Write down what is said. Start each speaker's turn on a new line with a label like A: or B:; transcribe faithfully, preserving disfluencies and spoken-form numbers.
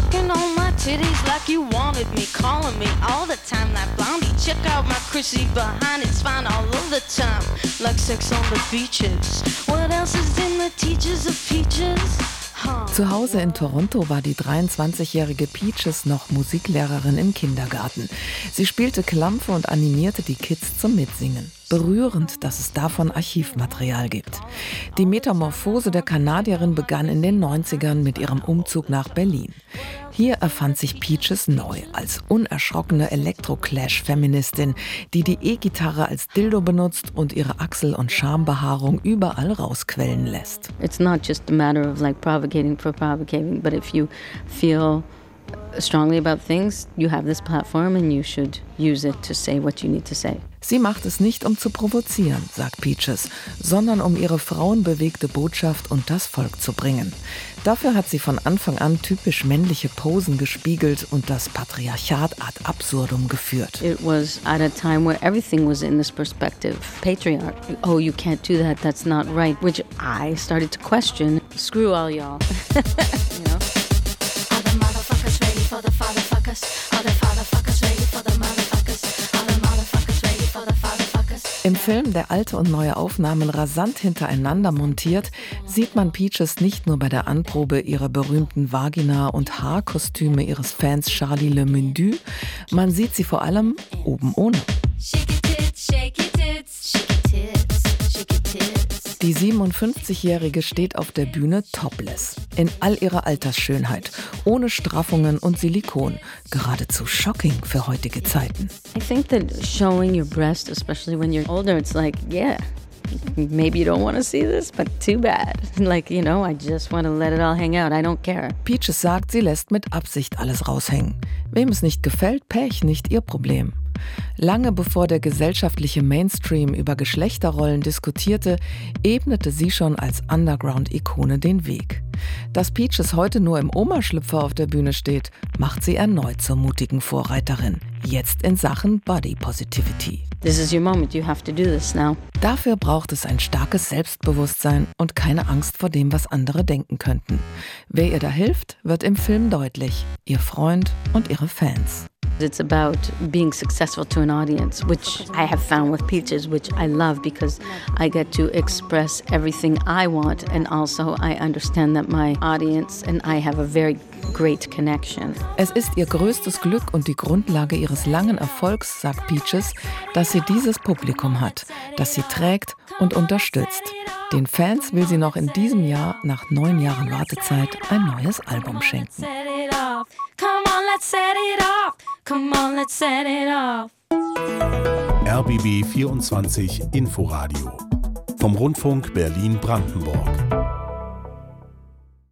A: Sucking on my titties like you wanted me, calling me all the time like Blondie. Check out my Chrissy behind, it's fine all of the time, like sex on the beaches. What else is in the teachers of peaches?
B: Zu Hause in Toronto war die dreiundzwanzigjährige Peaches noch Musiklehrerin im Kindergarten. Sie spielte Klampfe und animierte die Kids zum Mitsingen. Berührend, dass es davon Archivmaterial gibt. Die Metamorphose der Kanadierin begann in den neunzigern mit ihrem Umzug nach Berlin. Hier erfand sich Peaches neu als unerschrockene Elektro-Clash-Feministin, die die E-Gitarre als Dildo benutzt und ihre Achsel- und Schambehaarung überall rausquellen lässt.
C: It's not just a matter of like provocating for provocating, but if you feel strongly about things, you have this platform and you should use it to say what you need to say.
B: Sie macht es nicht, um zu provozieren, sagt Peaches, sondern um ihre frauenbewegte Botschaft und das Volk zu bringen. Dafür hat sie von Anfang an typisch männliche Posen gespiegelt und das Patriarchat ad absurdum geführt.
C: It was at a time where everything was in this perspective. Patriarchy. Oh, you can't do that. That's not right. Which I started to question. Screw all y'all. You know?
A: Are the motherfuckers ready for the fatherfuckers? Are the fatherfuckers ready for the motherfuckers? Are the motherfuckers ready for the fatherfuckers?
B: Im Film, der alte und neue Aufnahmen rasant hintereinander montiert, sieht man Peaches nicht nur bei der Anprobe ihrer berühmten Vagina- und Haarkostüme ihres Fans Charlie Le Mendu, man sieht sie vor allem oben ohne.
A: Shake your tits, shake your tits, shake your tits, shake your tits.
B: Die siebenundfünfzigjährige steht auf der Bühne topless, in all ihrer Altersschönheit, ohne Straffungen und Silikon. Geradezu shocking für heutige Zeiten.
C: I think that showing your breast, especially when you're older, it's like, yeah, maybe you don't want to see this, but too bad. Like, you know, I just want to let it all hang out. I don't care.
B: Peaches sagt, sie lässt mit Absicht alles raushängen. Wem es nicht gefällt, Pech, nicht ihr Problem. Lange bevor der gesellschaftliche Mainstream über Geschlechterrollen diskutierte, ebnete sie schon als Underground-Ikone den Weg. Dass Peaches heute nur im Omaschlüpfer auf der Bühne steht, macht sie erneut zur mutigen Vorreiterin. Jetzt in Sachen Body Positivity.
C: This is your moment. You have to do this now.
B: Dafür braucht es ein starkes Selbstbewusstsein und keine Angst vor dem, was andere denken könnten. Wer ihr da hilft, wird im Film deutlich. Ihr Freund und ihre Fans.
C: It's about being successful to an audience, which I have found with Peaches, which I love because I get to express everything I want, and also I understand that my audience and I have a very great connection.
B: Es ist ihr größtes Glück und die Grundlage ihres langen Erfolgs, sagt Peaches, dass sie dieses Publikum hat, das sie trägt und unterstützt. Den Fans will sie noch in diesem Jahr, nach neun Jahren Wartezeit, ein neues Album schenken.
A: Come on, let's set it off. Come on, let's set it off.
D: R B B vierundzwanzig Inforadio vom Rundfunk Berlin-Brandenburg.